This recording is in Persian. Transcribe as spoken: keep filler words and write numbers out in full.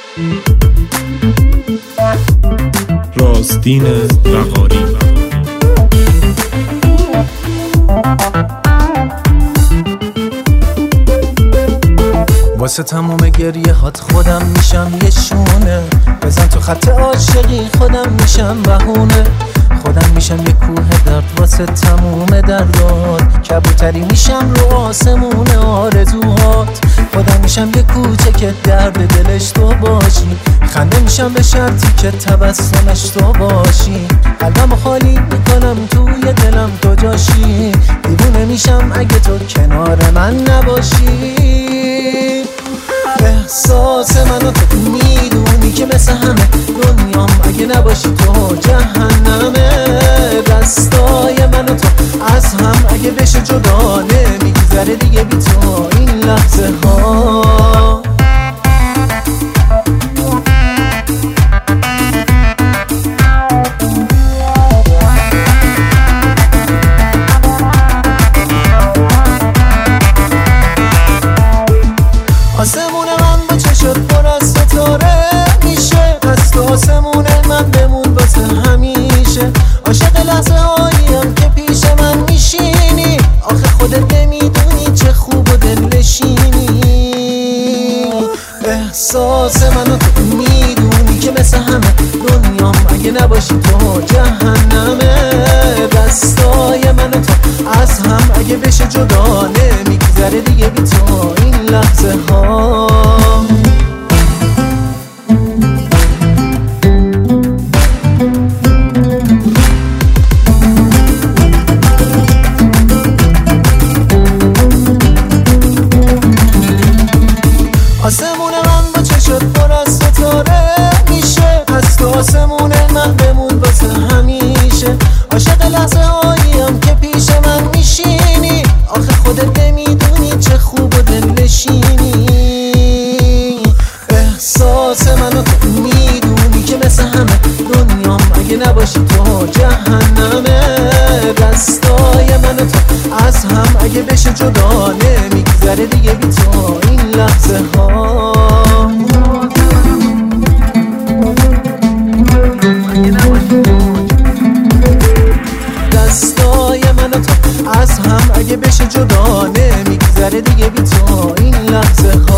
راستین وقاری. واسه تموم گریه هات خودم میشم یه شونه، بزن تو خط عاشقی خودم میشم بهونه، خودم میشم یه کوه درد واسه تموم دردات، کبوتری میشم رو آسمون آرزوهات، خودم میشم یه کوچه که درد دلش تو باشی، خنده میشم به شرطی که تبسمش تو باشی، قلبم خالی میکنم توی دلم تو جاشی، دیوونه میشم اگه تو کنار من نباشی. احساس منو تو میدونی که مثل همه دنیام اگه نباشی تو جهنمه، دستای منو تو از هم اگه بشه جدا نمیگذره دیگه بی تو این لحظه ها. آسمون من با چشات پر از ستاره میشه، از تو آسمون من بمون واسه همیشه، عاشق لحظه هاییم که پیش من میشینی، آخه خودت نمیدونی چه خوب و دلنشینی. احساس منو تو میدونی که مثل همه دنیام اگه نباشی تو جهنمه، دستای منو تو از هم اگه بشه جدا نمیگذره دیگه بی تو این لحظه ها. آسمون من با چشات پر از ستاره میشه، از تو آسمون من بمون واسه همیشه، عاشق لحظه هاییم که پیش من میشینی، آخه خودت نمیدونی چه خوب و دلنشینی. احساس منو تو میدونی که مثل همه دنیام اگه نباشی تو جهنمه، دستای منو تو از هم اگه بشه جدا نمیگذره دیگه بی تو این لحظه ها. دستای منو تو از هم اگه بشه جدا نمیگذره دیگه بی تو این لحظه ها.